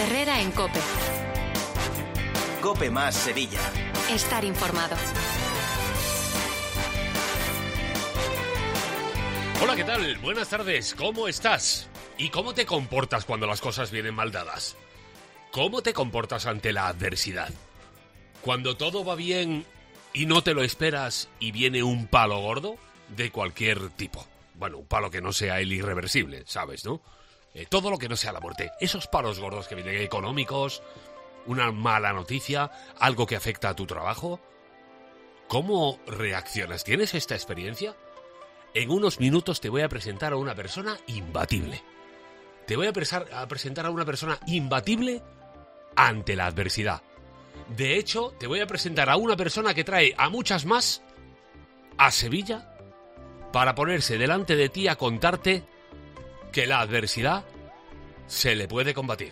Herrera en COPE. COPE más Sevilla. Estar informado. Hola, ¿qué tal? Buenas tardes, ¿cómo estás? ¿Y cómo te comportas cuando las cosas vienen mal dadas? ¿Cómo te comportas ante la adversidad? Cuando todo va bien y no te lo esperas y viene un palo gordo de cualquier tipo. Bueno, un palo que no sea el irreversible, ¿sabes, no? Todo lo que no sea la muerte. Esos palos gordos que vienen económicos, una mala noticia, algo que afecta a tu trabajo. ¿Cómo reaccionas? ¿Tienes esta experiencia? En unos minutos te voy a presentar a una persona imbatible. Te voy a presentar a una persona imbatible ante la adversidad. De hecho, te voy a presentar a una persona que trae a muchas más a Sevilla para ponerse delante de ti a contarte que la adversidad se le puede combatir.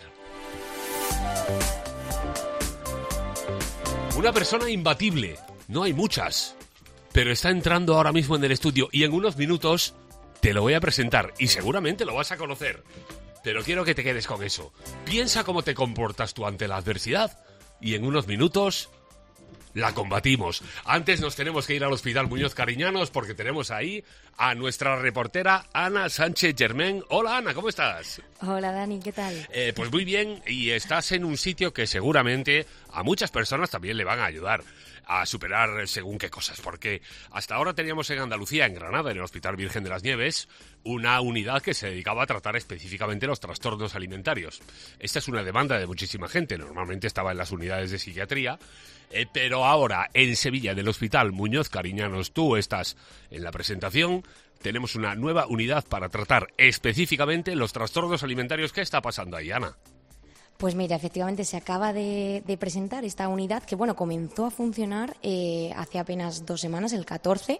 Una persona imbatible. No hay muchas, pero está entrando ahora mismo en el estudio y en unos minutos te lo voy a presentar y seguramente lo vas a conocer. Pero quiero que te quedes con eso. Piensa cómo te comportas tú ante la adversidad y en unos minutos la combatimos. Antes nos tenemos que ir al Hospital Muñoz Cariñanos porque tenemos ahí a nuestra reportera Ana Sánchez Germán. Hola Ana, ¿cómo estás? Hola Dani, ¿qué tal? Pues muy bien, y estás en un sitio que seguramente a muchas personas también le van a ayudar a superar según qué cosas, porque hasta ahora teníamos en Andalucía, en Granada, en el Hospital Virgen de las Nieves, una unidad que se dedicaba a tratar específicamente los trastornos alimentarios. Esta es una demanda de muchísima gente, normalmente estaba en las unidades de psiquiatría, pero ahora en Sevilla, en el Hospital Muñoz Cariñanos, tú estás en la presentación, tenemos una nueva unidad para tratar específicamente los trastornos alimentarios. ¿Qué está pasando ahí, Ana? Pues mira, efectivamente se acaba de presentar esta unidad que, bueno, comenzó a funcionar hace apenas 2 semanas, el 14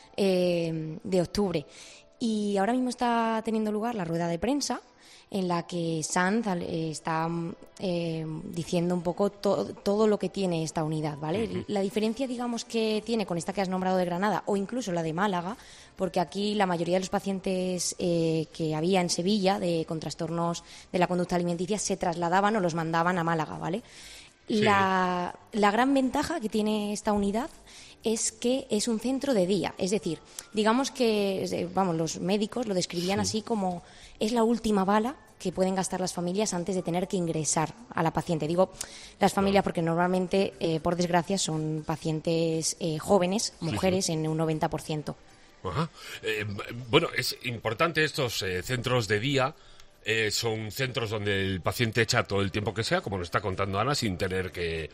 de octubre. Y ahora mismo está teniendo lugar la rueda de prensa en la que Sanz está diciendo un poco todo lo que tiene esta unidad, ¿vale? Uh-huh. La diferencia, digamos, que tiene con esta que has nombrado de Granada o incluso la de Málaga, porque aquí la mayoría de los pacientes que había en Sevilla con trastornos de la conducta alimenticia se trasladaban o los mandaban a Málaga, ¿vale? Sí. La gran ventaja que tiene esta unidad es que es un centro de día, es decir, digamos que, los médicos lo describían así como es la última bala que pueden gastar las familias antes de tener que ingresar a la paciente. Digo las familias porque normalmente, por desgracia, son pacientes jóvenes, mujeres, en un 90%. Ajá. Bueno, es importante estos centros de día. Son centros donde el paciente echa todo el tiempo que sea, como nos está contando Ana, sin tener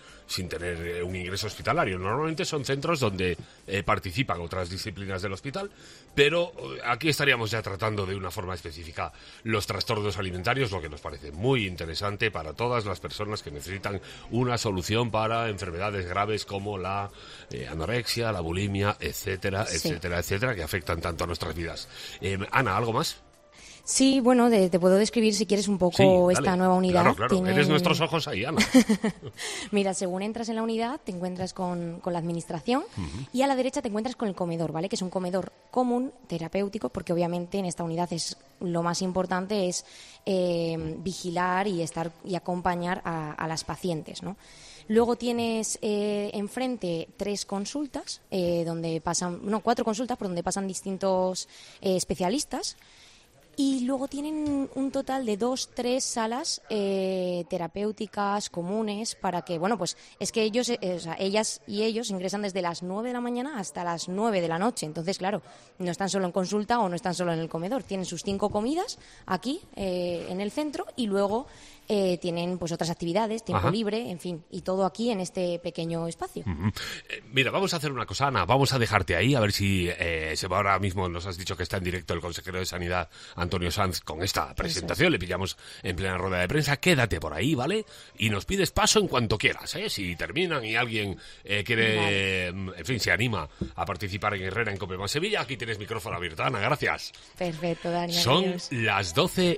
un ingreso hospitalario. Normalmente son centros donde participan otras disciplinas del hospital, pero aquí estaríamos ya tratando de una forma específica los trastornos alimentarios, lo que nos parece muy interesante para todas las personas que necesitan una solución para enfermedades graves como la anorexia, la bulimia, etcétera, sí, etcétera, que afectan tanto a nuestras vidas. Ana, ¿algo más? Sí, bueno, te puedo describir si quieres un poco esta nueva unidad. Claro, eres nuestros ojos ahí, Ana. Mira, según entras en la unidad te encuentras con la administración y a la derecha te encuentras con el comedor, ¿vale? Que es un comedor común, terapéutico, porque obviamente en esta unidad lo más importante es vigilar y acompañar a las pacientes, ¿no? Luego tienes enfrente 4 consultas por donde pasan distintos especialistas. Y luego tienen un total de 2-3 salas terapéuticas comunes para que, pues es que ellas y ellos ingresan desde las 9 de la mañana hasta las 9 de la noche. Entonces, claro, no están solo en consulta o no están solo en el comedor. Tienen sus 5 comidas aquí en el centro y luego tienen pues otras actividades, tiempo libre, en fin, y todo aquí en este pequeño espacio. Mira, vamos a hacer una cosa, Ana, vamos a dejarte ahí, a ver si se va ahora mismo, nos has dicho que está en directo el consejero de Sanidad, Antonio Sanz, con esta presentación, le pillamos en plena rueda de prensa, quédate por ahí, ¿vale? Y nos pides paso en cuanto quieras, ¿eh? Si terminan y alguien quiere, en fin, se anima a participar en Herrera en COPE más Sevilla, aquí tienes micrófono abierto, Ana, gracias. Perfecto, Dani. Son adiós. Las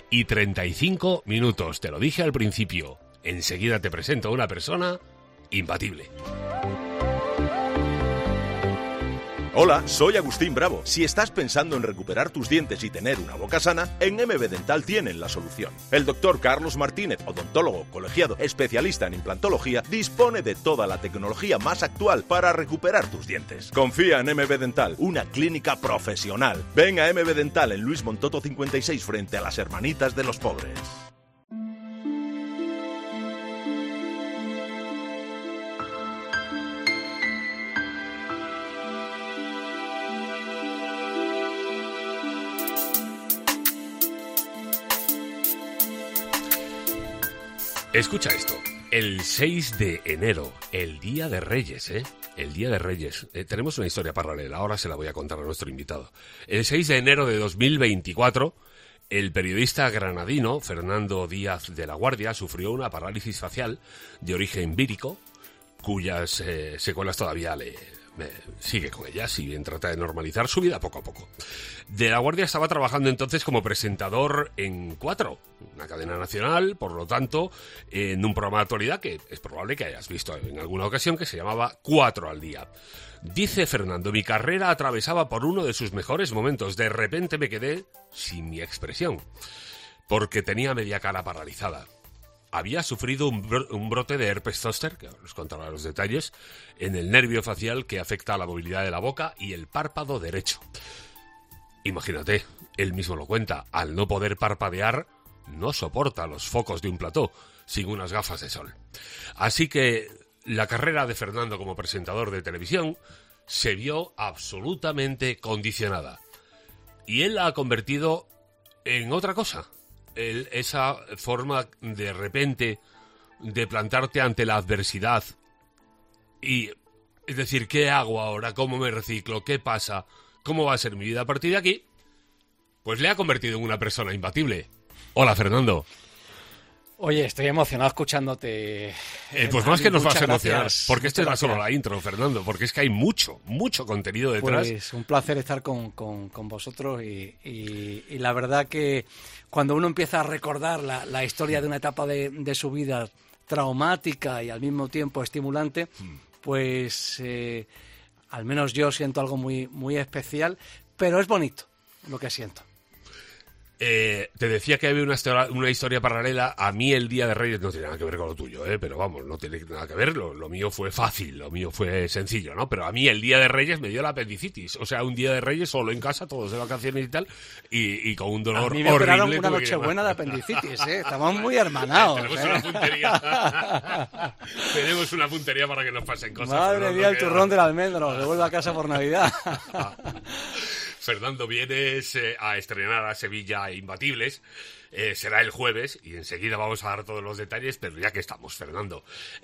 12:35, te lo dije al principio, enseguida te presento a una persona imbatible. Hola, soy Agustín Bravo. Si estás pensando en recuperar tus dientes y tener una boca sana, en MB Dental tienen la solución. El doctor Carlos Martínez, odontólogo colegiado especialista en implantología, dispone de toda la tecnología más actual para recuperar tus dientes. Confía en MB Dental, una clínica profesional. Ven a MB Dental en Luis Montoto 56 frente a las Hermanitas de los Pobres. Escucha esto, el 6 de enero, el Día de Reyes, El Día de Reyes. Tenemos una historia paralela, ahora se la voy a contar a nuestro invitado. El 6 de enero de 2024, el periodista granadino Fernando Díaz de la Guardia sufrió una parálisis facial de origen vírico, cuyas secuelas todavía sigue con ellas y bien trata de normalizar su vida poco a poco. De la Guardia estaba trabajando entonces como presentador en 4, una cadena nacional, por lo tanto, en un programa de actualidad que es probable que hayas visto en alguna ocasión, que se llamaba 4 al día. Dice Fernando, mi carrera atravesaba por uno de sus mejores momentos. De repente me quedé sin mi expresión, porque tenía media cara paralizada. Había sufrido un brote de herpes zóster, que ahora os contaré los detalles, en el nervio facial que afecta a la movilidad de la boca y el párpado derecho. Imagínate, él mismo lo cuenta, al no poder parpadear, no soporta los focos de un plató sin unas gafas de sol. Así que la carrera de Fernando como presentador de televisión se vio absolutamente condicionada. Y él la ha convertido en otra cosa. Esa forma de repente de plantarte ante la adversidad y es decir, ¿qué hago ahora? ¿Cómo me reciclo? ¿Qué pasa? ¿Cómo va a ser mi vida a partir de aquí? Pues le ha convertido en una persona imbatible. Hola, Fernando. Oye, estoy emocionado escuchándote. Pues más que nos vas a emocionar, gracias, porque esto era gracias. solo la intro, Fernando, porque es que hay mucho contenido detrás. Pues un placer estar con vosotros y la verdad que cuando uno empieza a recordar la historia de una etapa de su vida traumática y al mismo tiempo estimulante, pues al menos yo siento algo muy, muy especial, pero es bonito lo que siento. Te decía que había una historia paralela. A mí el Día de Reyes no tiene nada que ver con lo tuyo, pero vamos, no tiene nada que ver. Lo mío fue fácil, lo mío fue sencillo, ¿no? Pero a mí el Día de Reyes me dio la apendicitis. O sea, un Día de Reyes solo en casa, todos de vacaciones y tal, y con un dolor horrible. A mí me operaron una noche buena de apendicitis, Estamos muy hermanados. Tenemos una puntería. Tenemos una puntería para que nos pasen cosas. Madre mía, el turrón del almendro. Devuelve a casa por Navidad. Fernando, vienes a estrenar a Sevilla Imbatibles, será el jueves y enseguida vamos a dar todos los detalles, pero ya que estamos, Fernando,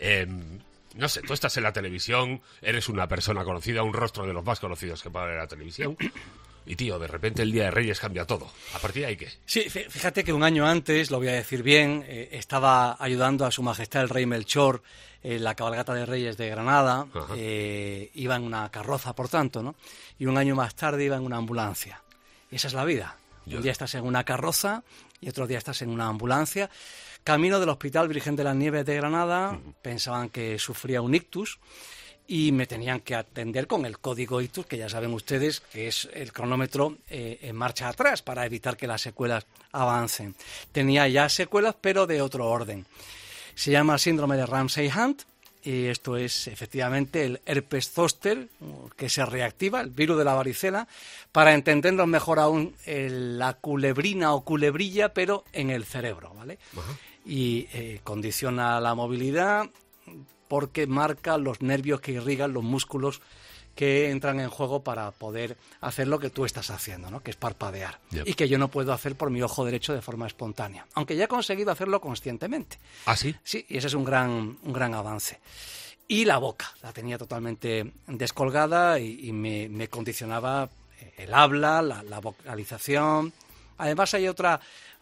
no sé, tú estás en la televisión, eres una persona conocida, un rostro de los más conocidos que puede haber en la televisión, y tío, de repente el Día de Reyes cambia todo. ¿A partir de ahí qué? Sí, fíjate que un año antes, lo voy a decir bien, estaba ayudando a Su Majestad el Rey Melchor en la cabalgata de Reyes de Granada, iba en una carroza, por tanto, ¿no? Y un año más tarde iba en una ambulancia. Y esa es la vida. Un día estás en una carroza y otro día estás en una ambulancia. Camino del Hospital Virgen de las Nieves de Granada, pensaban que sufría un ictus y me tenían que atender con el código ictus, que ya saben ustedes que es el cronómetro en marcha atrás para evitar que las secuelas avancen. Tenía ya secuelas, pero de otro orden. Se llama síndrome de Ramsay-Hunt y esto es efectivamente el herpes zóster que se reactiva, el virus de la varicela, para entendernos mejor aún la culebrina o culebrilla, pero en el cerebro, ¿vale? Ajá. Y condiciona la movilidad porque marca los nervios que irrigan los músculos que entran en juego para poder hacer lo que tú estás haciendo, ¿no? Que es parpadear. Yep. Y que yo no puedo hacer por mi ojo derecho de forma espontánea, aunque ya he conseguido hacerlo conscientemente. ¿Ah, sí? Sí, y ese es un gran avance. Y la boca, la tenía totalmente descolgada y me condicionaba el habla, la vocalización. Además hay otra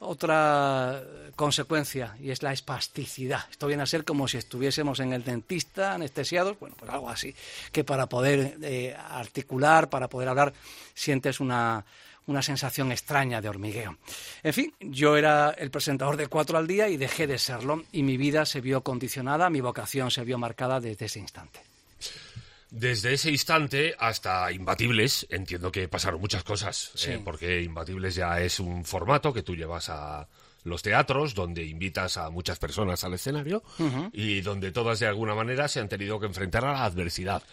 consecuencia y es la espasticidad. Esto viene a ser como si estuviésemos en el dentista anestesiados, bueno, pues algo así, que para poder articular, para poder hablar, sientes una sensación extraña de hormigueo. En fin, yo era el presentador de 4 al día y dejé de serlo y mi vida se vio condicionada, mi vocación se vio marcada desde ese instante. Desde ese instante hasta Imbatibles, entiendo que pasaron muchas cosas, Sí. porque Imbatibles ya es un formato que tú llevas a los teatros, donde invitas a muchas personas al escenario y donde todas de alguna manera se han tenido que enfrentar a la adversidad.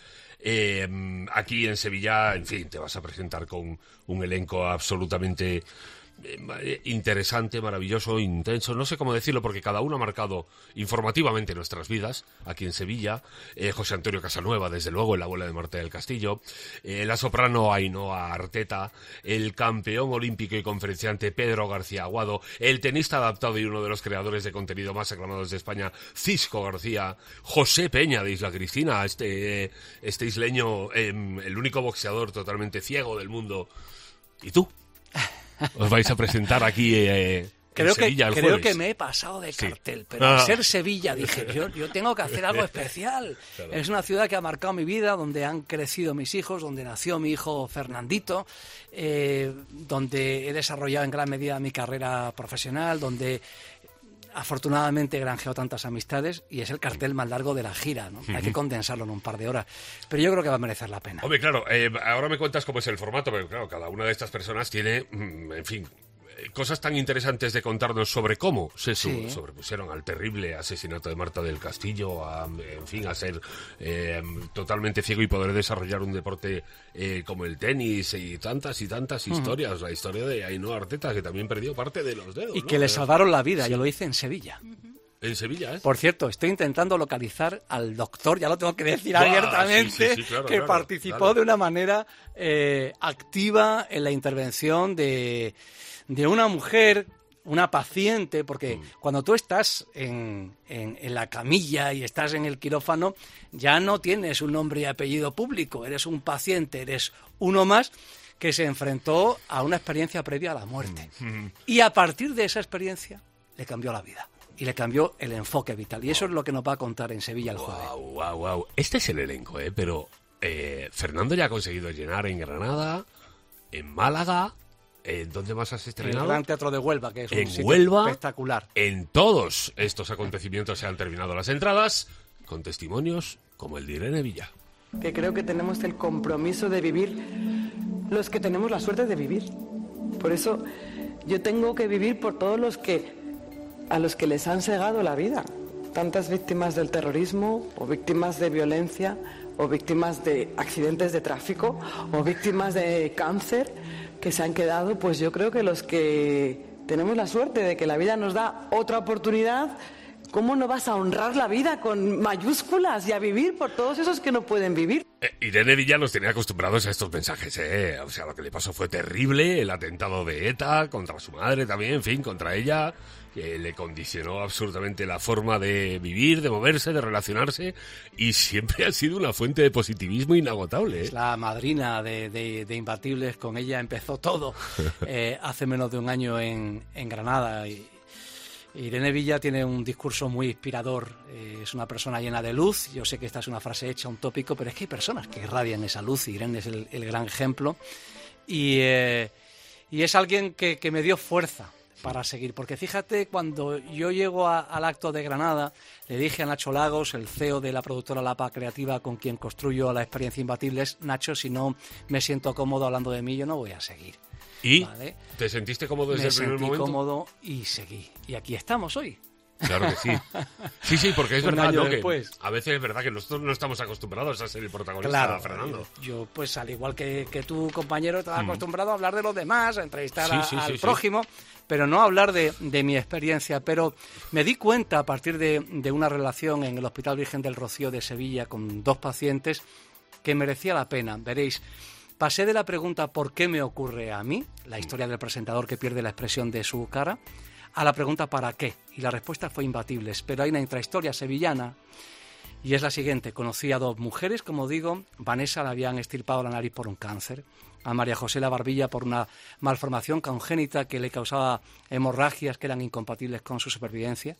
Aquí en Sevilla, en fin, te vas a presentar con un elenco absolutamente interesante, maravilloso, intenso, no sé cómo decirlo porque cada uno ha marcado informativamente nuestras vidas. Aquí en Sevilla, José Antonio Casanueva, desde luego, el abuelo de Marta del Castillo, la soprano Ainhoa Arteta, el campeón olímpico y conferenciante Pedro García Aguado, el tenista adaptado y uno de los creadores de contenido más aclamados de España, Cisco García, José Peña de Isla Cristina, este isleño, el único boxeador totalmente ciego del mundo. ¿Y tú? Os vais a presentar aquí en Sevilla el jueves. Creo que me he pasado de cartel, pero al ser Sevilla dije, yo tengo que hacer algo especial. Claro. Es una ciudad que ha marcado mi vida, donde han crecido mis hijos, donde nació mi hijo Fernandito, donde he desarrollado en gran medida mi carrera profesional, donde afortunadamente he granjeado tantas amistades y es el cartel más largo de la gira, ¿no? Hay que condensarlo en un par de horas, pero yo creo que va a merecer la pena. Hombre, claro, ahora me cuentas cómo es el formato, pero claro, cada una de estas personas tiene, en fin, cosas tan interesantes de contarnos sobre cómo se sobrepusieron al terrible asesinato de Marta del Castillo, en fin, a ser totalmente ciego y poder desarrollar un deporte como el tenis y tantas historias. La historia de Ainhoa Arteta, que también perdió parte de los dedos. Y ¿no? que le salvaron la vida, yo lo hice en Sevilla. En Sevilla, ¿eh? Por cierto, estoy intentando localizar al doctor, ya lo tengo que decir abiertamente, que participó de una manera activa en la intervención de una mujer, una paciente, porque cuando tú estás en la camilla y estás en el quirófano, ya no tienes un nombre y apellido público, eres un paciente, eres uno más que se enfrentó a una experiencia previa a la muerte. Y a partir de esa experiencia le cambió la vida. Y le cambió el enfoque vital. Y eso es lo que nos va a contar en Sevilla el jueves. Wow. Este es el elenco, pero Fernando ya ha conseguido llenar en Granada, en Málaga. ¿Dónde más has estrenado? En el Gran Teatro de Huelva, que es un sitio Huelva, espectacular. En todos estos acontecimientos se han terminado las entradas, con testimonios como el de Irene Villa. Que creo que tenemos el compromiso de vivir los que tenemos la suerte de vivir. Por eso yo tengo que vivir por todos a los que les han cegado la vida. Tantas víctimas del terrorismo, o víctimas de violencia, o víctimas de accidentes de tráfico, o víctimas de cáncer, que se han quedado, pues yo creo que los que tenemos la suerte de que la vida nos da otra oportunidad, ¿cómo no vas a honrar la vida con mayúsculas y a vivir por todos esos que no pueden vivir? Irene Villa nos tenía acostumbrados a estos mensajes, O sea, lo que le pasó fue terrible, el atentado de ETA contra su madre también, en fin, contra ella, que le condicionó absolutamente la forma de vivir, de moverse, de relacionarse, y siempre ha sido una fuente de positivismo inagotable. Es la madrina de Imbatibles, con ella empezó todo hace menos de un año en Granada. Irene Villa tiene un discurso muy inspirador, es una persona llena de luz. Yo sé que esta es una frase hecha, un tópico, pero es que hay personas que irradian esa luz y Irene es el gran ejemplo. Y es alguien que me dio fuerza para seguir, porque fíjate, cuando yo llego al acto de Granada, le dije a Nacho Lagos, el CEO de la productora Lapa Creativa, con quien construyo la experiencia Imbatibles: Nacho, si no me siento cómodo hablando de mí, yo no voy a seguir. ¿Y? ¿Vale? ¿Te sentiste cómodo desde el primer momento? Me sentí cómodo y seguí. Y aquí estamos hoy. Claro que sí. Sí, porque es verdad, ¿no? Que a veces es verdad que nosotros no estamos acostumbrados a ser el protagonista, claro, Fernando. Yo, pues al igual que tu compañero, estaba acostumbrado a hablar de los demás, a entrevistar al prójimo, pero no a hablar de mi experiencia. Pero me di cuenta, a partir de una relación en el Hospital Virgen del Rocío de Sevilla con 2 pacientes, que merecía la pena. Veréis, pasé de la pregunta ¿por qué me ocurre a mí?, la historia del presentador que pierde la expresión de su cara, a la pregunta ¿para qué? Y la respuesta fue Imbatibles. Pero hay una intrahistoria sevillana y es la siguiente. Conocí a 2 mujeres, como digo. Vanessa le habían extirpado la nariz por un cáncer, a María José la barbilla por una malformación congénita que le causaba hemorragias que eran incompatibles con su supervivencia.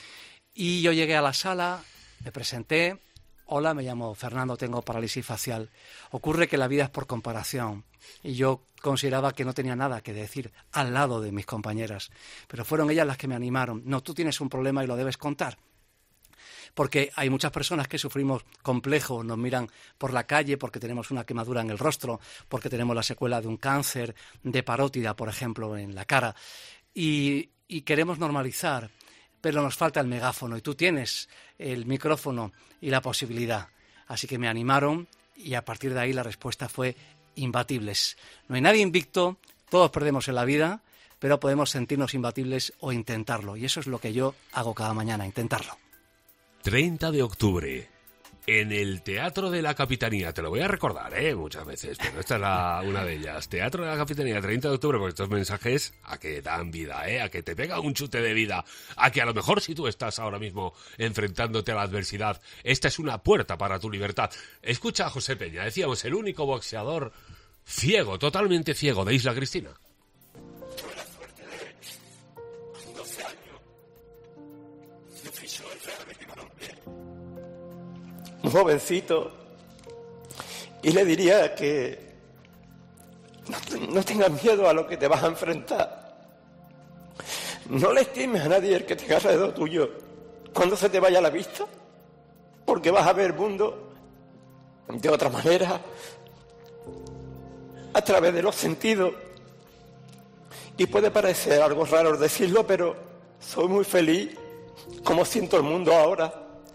Y yo llegué a la sala, me presenté: hola, me llamo Fernando, tengo parálisis facial. Ocurre que la vida es por comparación. Y yo consideraba que no tenía nada que decir al lado de mis compañeras. Pero fueron ellas las que me animaron. No, tú tienes un problema y lo debes contar. porque hay muchas personas que sufrimos complejos, nos miran por la calle porque tenemos una quemadura en el rostro, porque tenemos la secuela de un cáncer de parótida, por ejemplo, en la cara, y queremos normalizar, pero nos falta el megáfono, y tú tienes el micrófono y la posibilidad. Así que me animaron, y a partir de ahí la respuesta fue imbatibles. No hay nadie invicto, todos perdemos en la vida, pero podemos sentirnos imbatibles o intentarlo. Y eso es lo que yo hago cada mañana, intentarlo. 30 de octubre, en el Teatro de la Capitanía. Te lo voy a recordar, muchas veces, pero esta es una de ellas. Teatro de la Capitanía, 30 de octubre, porque estos mensajes a que dan vida, a que te pega un chute de vida, a que a lo mejor si tú estás ahora mismo enfrentándote a la adversidad, esta es una puerta para tu libertad. Escucha a José Peña, decíamos, el único boxeador ciego, totalmente ciego, de Isla Cristina. Tuve la suerte de, con 12 años, me fichó el Real Betis Balompié. Un jovencito, y le diría que no tengas miedo a lo que te vas a enfrentar. No le estimes a nadie el que tenga alrededor tuyo cuando se te vaya la vista, porque vas a ver el mundo de otra manera, a través de los sentidos. Y puede parecer algo raro decirlo, pero soy muy feliz, como siento el mundo ahora.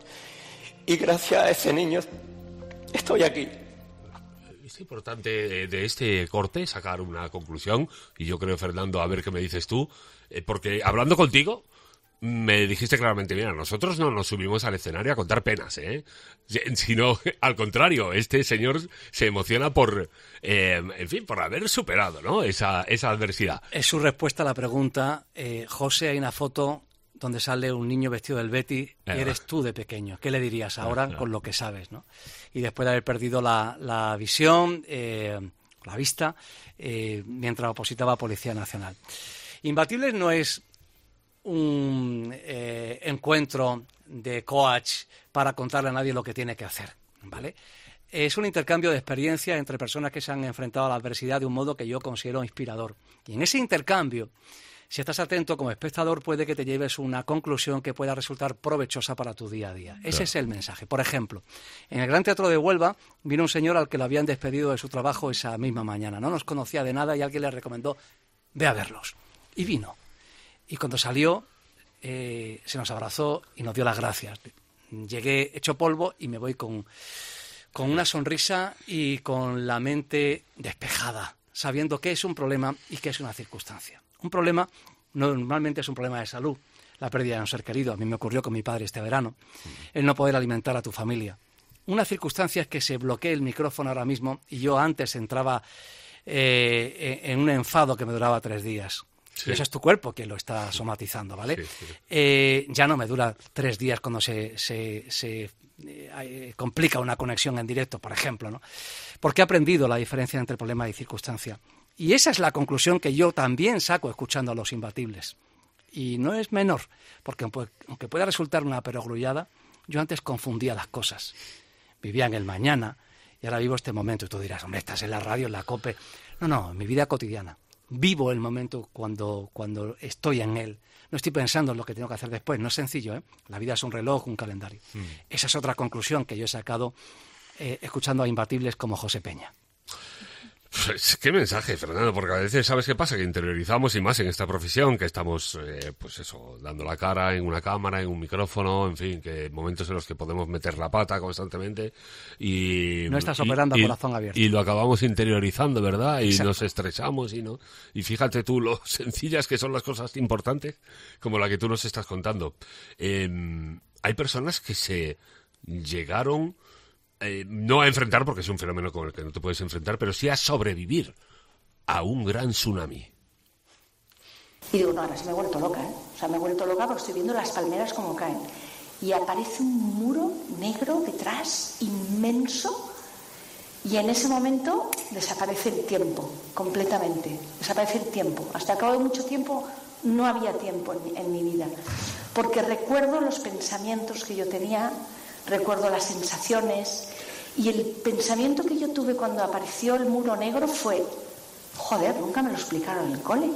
Y gracias a ese niño estoy aquí. Es importante de este corte sacar una conclusión, y yo creo, Fernando, a ver qué me dices tú, porque hablando contigo me dijiste claramente, mira, nosotros no nos subimos al escenario a contar penas, sino al contrario, este señor se emociona por, en fin, por haber superado, ¿no?, esa adversidad. Es su respuesta a la pregunta. José, hay una foto donde sale un niño vestido del Betis y eres tú de pequeño. ¿Qué le dirías ahora con lo que sabes, ¿no? Y después de haber perdido la visión, la vista, mientras opositaba a Policía Nacional. Imbatibles no es un encuentro de coach para contarle a nadie lo que tiene que hacer, ¿vale? Es un intercambio de experiencias entre personas que se han enfrentado a la adversidad de un modo que yo considero inspirador. Y en ese intercambio, si estás atento como espectador, puede que te lleves una conclusión que pueda resultar provechosa para tu día a día. Ese es el mensaje. Por ejemplo, en el Gran Teatro de Huelva vino un señor al que lo habían despedido de su trabajo esa misma mañana. No nos conocía de nada y alguien le recomendó, ve a verlos. Y vino. Y cuando salió, se nos abrazó y nos dio las gracias. Llegué hecho polvo y me voy con una sonrisa y con la mente despejada, sabiendo qué es un problema y qué es una circunstancia. Un problema normalmente es un problema de salud, la pérdida de un ser querido. A mí me ocurrió con mi padre este verano, el no poder alimentar a tu familia. Una circunstancia es que se bloquee el micrófono ahora mismo y yo antes entraba en un enfado que me duraba 3 días. Sí. Y eso es tu cuerpo quien lo está somatizando, ¿vale? Sí, sí. Ya no me dura 3 días cuando se complica una conexión en directo, por ejemplo, ¿no? Porque he aprendido la diferencia entre problema y circunstancia. Y esa es la conclusión que yo también saco escuchando a los imbatibles. Y no es menor, porque aunque pueda resultar una perogrullada, yo antes confundía las cosas. Vivía en el mañana y ahora vivo este momento. Y tú dirás, hombre, estás en la radio, en la COPE. No, en mi vida cotidiana. Vivo el momento cuando estoy en él. No estoy pensando en lo que tengo que hacer después. No es sencillo, ¿eh? La vida es un reloj, un calendario. Esa es otra conclusión que yo he sacado escuchando a imbatibles como José Peña. Pues, qué mensaje, Fernando, porque a veces, ¿sabes qué pasa? Que interiorizamos, y más en esta profesión, que estamos, pues eso, dando la cara en una cámara, en un micrófono, en fin, que momentos en los que podemos meter la pata constantemente y... No estás operando a corazón abierto. Y lo acabamos interiorizando, ¿verdad? Y Exacto. Nos estrechamos y fíjate tú lo sencillas que son las cosas importantes, como la que tú nos estás contando. Hay personas que se llegaron... no a enfrentar, porque es un fenómeno con el que no te puedes enfrentar, pero sí a sobrevivir a un gran tsunami. Y digo, no, ahora se me he vuelto loca, ¿eh? O sea, me he vuelto loca porque estoy viendo las palmeras como caen. Y aparece un muro negro detrás, inmenso, y en ese momento desaparece el tiempo, completamente. Desaparece el tiempo. Hasta al cabo de mucho tiempo no había tiempo en mi vida. Porque recuerdo los pensamientos que yo tenía, recuerdo las sensaciones, y el pensamiento que yo tuve cuando apareció el muro negro fue, joder, nunca me lo explicaron en el cole.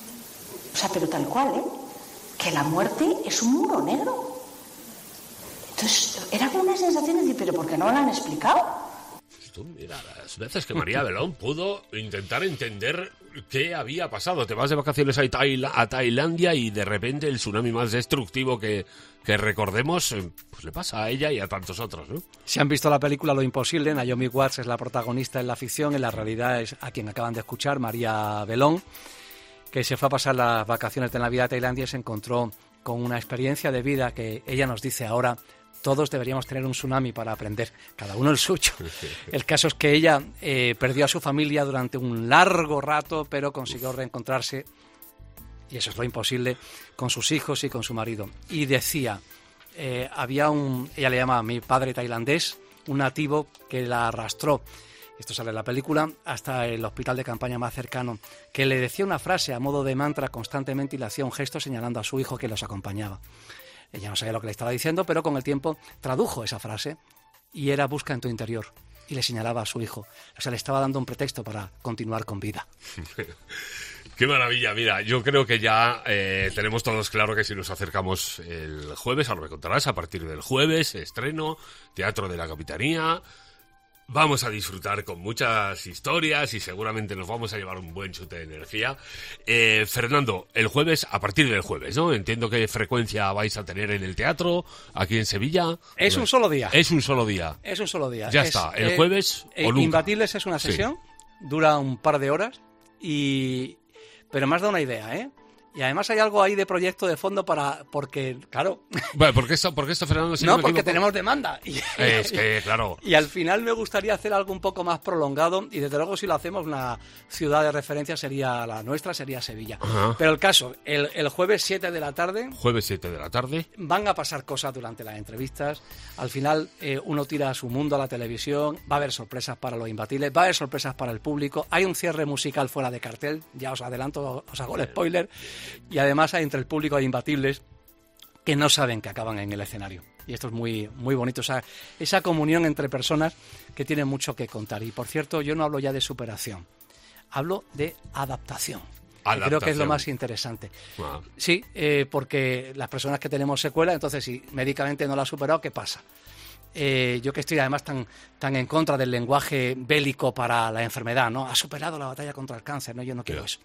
O sea, pero tal cual, que la muerte es un muro negro. Entonces, era como una sensación de decir, ¿pero por qué no me lo han explicado? Tú mira las veces que María Belón pudo intentar entender qué había pasado. Te vas de vacaciones a Tailandia y de repente el tsunami más destructivo que recordemos, pues le pasa a ella y a tantos otros, ¿no? Si han visto la película Lo Imposible, Naomi Watts es la protagonista en la ficción, en la realidad es a quien acaban de escuchar, María Belón, que se fue a pasar las vacaciones de Navidad a Tailandia y se encontró con una experiencia de vida que ella nos dice ahora. Todos deberíamos tener un tsunami para aprender, cada uno el suyo. El caso es que ella perdió a su familia durante un largo rato, pero consiguió reencontrarse, y eso es lo imposible, con sus hijos y con su marido. Y decía, ella le llama a mi padre tailandés, un nativo que la arrastró, esto sale en la película, hasta el hospital de campaña más cercano, que le decía una frase a modo de mantra constantemente y le hacía un gesto señalando a su hijo que los acompañaba. Ella no sabía lo que le estaba diciendo, pero con el tiempo tradujo esa frase y era busca en tu interior. Y le señalaba a su hijo. O sea, le estaba dando un pretexto para continuar con vida. ¡Qué maravilla! Mira, yo creo que ya tenemos todos claro que si nos acercamos el jueves, ahora me contarás, a partir del jueves, estreno, Teatro de la Capitanía. Vamos a disfrutar con muchas historias y seguramente nos vamos a llevar un buen chute de energía. Fernando, el jueves, a partir del jueves, ¿no? Entiendo qué frecuencia vais a tener en el teatro, aquí en Sevilla. Es un solo día. Es un solo día. Es un solo día. Ya está, el jueves o nunca. Imbatibles es una sesión, dura un par de horas, pero me has dado una idea, ¿eh? Y además hay algo ahí de proyecto de fondo porque, claro... Bueno, ¿por qué esto, Fernando? Si no, porque tenemos demanda. Es que, claro... Y al final me gustaría hacer algo un poco más prolongado y desde luego si lo hacemos una ciudad de referencia sería la nuestra, sería Sevilla. Ajá. Pero el caso, el jueves 7 de la tarde... Jueves 7 de la tarde. Van a pasar cosas durante las entrevistas. Al final uno tira a su mundo a la televisión, va a haber sorpresas para los imbatibles, va a haber sorpresas para el público. Hay un cierre musical fuera de cartel, ya os adelanto, os hago el spoiler. Y además hay entre el público hay imbatibles que no saben que acaban en el escenario. Y esto es muy, muy bonito, esa comunión entre personas que tienen mucho que contar. Y por cierto, yo no hablo ya de superación, hablo de adaptación. Creo que es lo más interesante. Wow. Sí, porque las personas que tenemos secuelas, entonces si médicamente no la ha superado, ¿qué pasa? Yo que estoy además tan en contra del lenguaje bélico para la enfermedad, ¿no? Ha superado la batalla contra el cáncer, ¿no? Yo no quiero eso.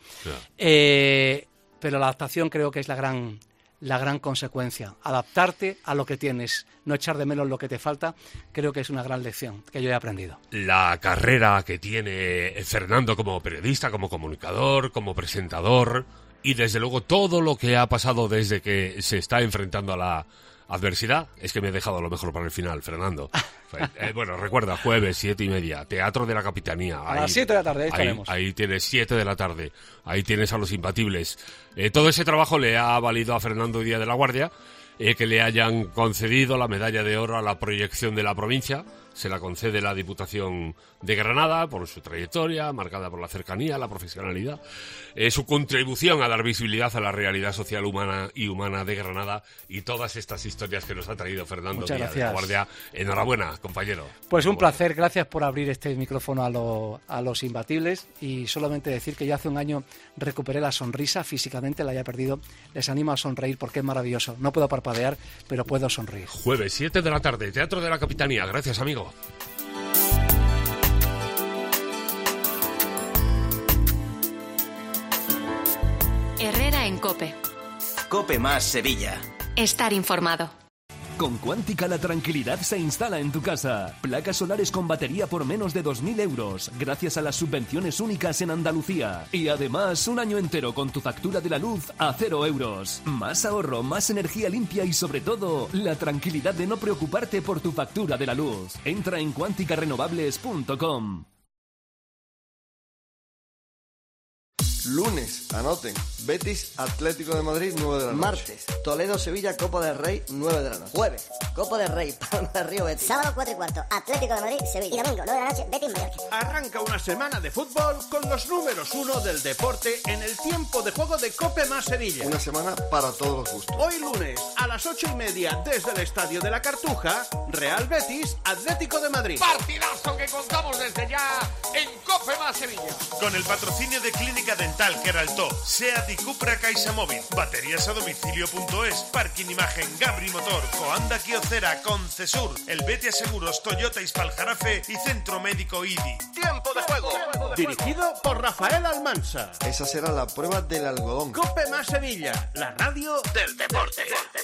Pero la adaptación creo que es la gran consecuencia. Adaptarte a lo que tienes, no echar de menos lo que te falta, creo que es una gran lección que yo he aprendido. La carrera que tiene Fernando como periodista, como comunicador, como presentador y desde luego todo lo que ha pasado desde que se está enfrentando a la adversidad, es que me he dejado lo mejor para el final, Fernando. Bueno, recuerda, jueves, 7:30, Teatro de la Capitanía. A las 7 de la tarde, ahí estaremos. Ahí tienes 7 de la tarde, ahí tienes a los imbatibles. Todo ese trabajo le ha valido a Fernando Díaz de la Guardia que le hayan concedido la medalla de oro a la proyección de la provincia. Se la concede la Diputación de Granada por su trayectoria, marcada por la cercanía, la profesionalidad, su contribución a dar visibilidad a la realidad social humana de Granada y todas estas historias que nos ha traído Fernando Díaz de la Guardia. Enhorabuena, compañero. Pues un placer, gracias por abrir este micrófono a los imbatibles y solamente decir que yo hace un año recuperé la sonrisa, físicamente la había perdido. Les animo a sonreír porque es maravilloso. No puedo parpadear, pero puedo sonreír. Jueves, 7 de la tarde, Teatro de la Capitanía. Gracias, amigo. Herrera en COPE. COPE más Sevilla. Estar informado. Con Quántica la tranquilidad se instala en tu casa. Placas solares con batería por menos de 2.000 euros, gracias a las subvenciones únicas en Andalucía. Y además, un año entero con tu factura de la luz a 0 euros. Más ahorro, más energía limpia y sobre todo, la tranquilidad de no preocuparte por tu factura de la luz. Entra en quanticarenovables.com. Lunes, anoten, Betis Atlético de Madrid, 9 de la noche. Martes, Toledo-Sevilla, Copa del Rey, 9 de la noche. Jueves, Copa del Rey, Palma del Río, Betis. Sábado 4:15, Atlético de Madrid, Sevilla. Y domingo, 9 de la noche, Betis Mallorca. Arranca una semana de fútbol con los números 1 del deporte en el tiempo de juego de COPE más Sevilla. Una semana para todos los gustos. Hoy lunes, a las 8:30, desde el Estadio de la Cartuja, Real Betis, Atlético de Madrid. Partidazo que contamos desde ya en COPE más Sevilla. Con el patrocinio de Clínica Dental Dental Queraltó, SEAT y Cupra CaixaMóvil, bateríasadomicilio.es, Parking Imagen, Gabri Motor, Coanda Kyocera, Concesur, El Betia Seguros, Toyota Ispaljarafe y Centro Médico IDI. Tiempo de juego. Dirigido por Rafael Almansa. Esa será la prueba del algodón. Cope más Sevilla, la radio del deporte.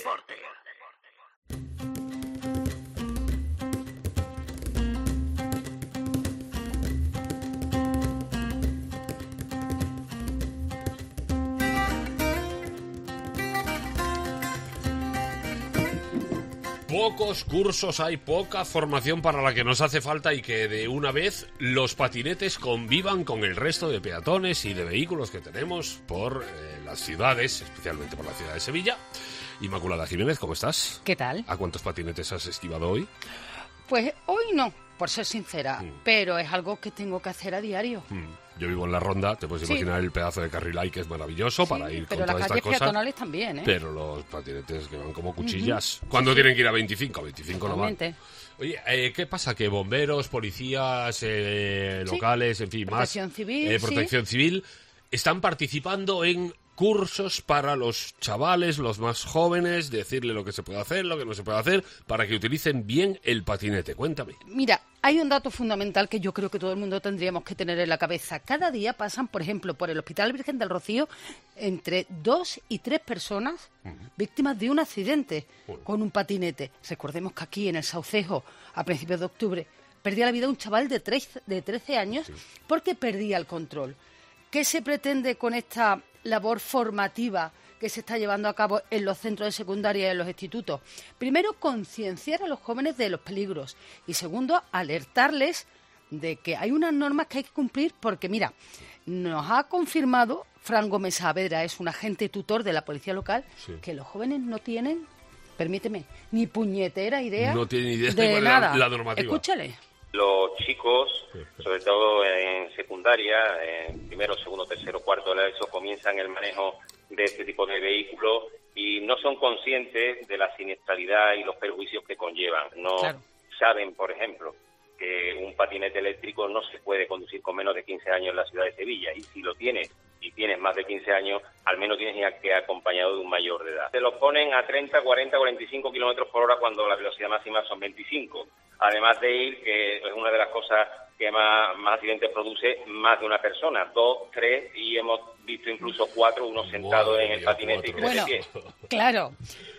Pocos cursos hay, poca formación para la que nos hace falta y que de una vez los patinetes convivan con el resto de peatones y de vehículos que tenemos por las ciudades, especialmente por la ciudad de Sevilla. Inmaculada Jiménez, ¿cómo estás? ¿Qué tal? ¿A cuántos patinetes has esquivado hoy? Pues hoy no, por ser sincera, pero es algo que tengo que hacer a diario. Yo vivo en la Ronda, te puedes imaginar el pedazo de carril ahí que es maravilloso para ir con todas estas cosas. Pero las calles peatonales también, ¿eh? Pero los patinetes que van como cuchillas. ¿Cuándo tienen que ir a 25? 25 no van. Oye, ¿qué pasa? Que bomberos, policías locales, en fin, Protección Civil, Protección Civil, están participando en cursos para los chavales, los más jóvenes, decirle lo que se puede hacer, lo que no se puede hacer, para que utilicen bien el patinete. Cuéntame. Mira, hay un dato fundamental que yo creo que todo el mundo tendríamos que tener en la cabeza. Cada día pasan, por ejemplo, por el Hospital Virgen del Rocío, entre 2 y 3 personas víctimas de un accidente con un patinete. Recordemos que aquí en el Saucejo, a principios de octubre, perdía la vida un chaval de 13 años porque perdía el control. ¿Qué se pretende con esta labor formativa que se está llevando a cabo en los centros de secundaria y en los institutos? Primero, concienciar a los jóvenes de los peligros y segundo, alertarles de que hay unas normas que hay que cumplir porque, mira, nos ha confirmado Fran Gómez Saavedra, es un agente tutor de la policía local, que los jóvenes no tienen, permíteme, ni puñetera idea, no tienen idea de nada. La normativa. Escúchale. Los chicos, sobre todo en secundaria, en primero, segundo, tercero, cuarto de la ESO, comienzan el manejo de este tipo de vehículos y no son conscientes de la siniestralidad y los perjuicios que conllevan. No saben, por ejemplo, que un patinete eléctrico no se puede conducir con menos de 15 años en la ciudad de Sevilla, y si lo tienes y tienes más de 15 años, al menos tienes que ir acompañado de un mayor de edad. Se los ponen a 30, 40, 45 kilómetros por hora cuando la velocidad máxima son 25. Además de ir, que es una de las cosas que más accidentes produce, más de una persona, 2, 3, y hemos visto incluso 4, uno sentado en el patinete y 3 de pie. Claro,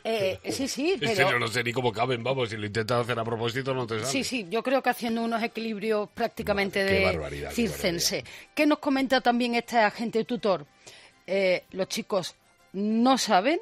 sí, pero... No sé ni cómo caben, vamos, si lo intentas hacer a propósito no te sale. Sí, yo creo que haciendo unos equilibrios prácticamente de circense. ¿Qué nos comenta también este agente tutor? Los chicos no saben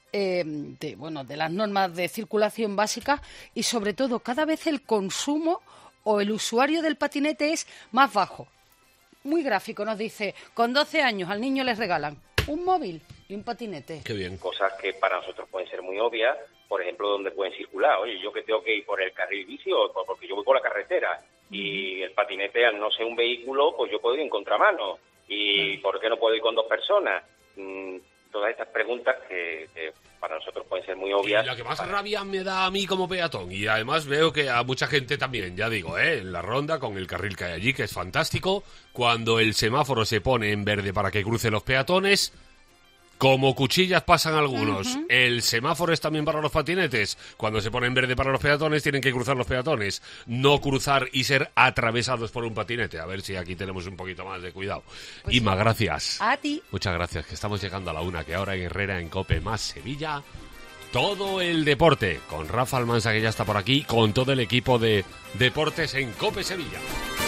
de las normas de circulación básicas y sobre todo cada vez el consumo o el usuario del patinete es más bajo. Muy gráfico, nos dice, con 12 años al niño les regalan un móvil y un patinete. Qué bien. Cosas que para nosotros pueden ser muy obvias, por ejemplo, donde pueden circular. Oye, yo que tengo que ir por el carril bici o porque yo voy por la carretera y el patinete, al no ser un vehículo, pues yo puedo ir en contramano. ¿Y por qué no puedo ir con 2 personas? Todas estas preguntas que para nosotros pueden ser muy obvias. Y la que más rabia me da a mí como peatón, y además veo que a mucha gente también, ya digo, en la Ronda, con el carril que hay allí, que es fantástico, cuando el semáforo se pone en verde para que crucen los peatones, como cuchillas pasan algunos. El semáforo es también para los patinetes. Cuando se pone en verde para los peatones, tienen que cruzar los peatones, no cruzar y ser atravesados por un patinete. A ver si aquí tenemos un poquito más de cuidado. Pues Inma, gracias. A ti. Muchas gracias, que estamos llegando a la 1, que ahora en Herrera, en COPE más Sevilla, todo el deporte, con Rafa Almansa, que ya está por aquí, con todo el equipo de deportes en COPE Sevilla.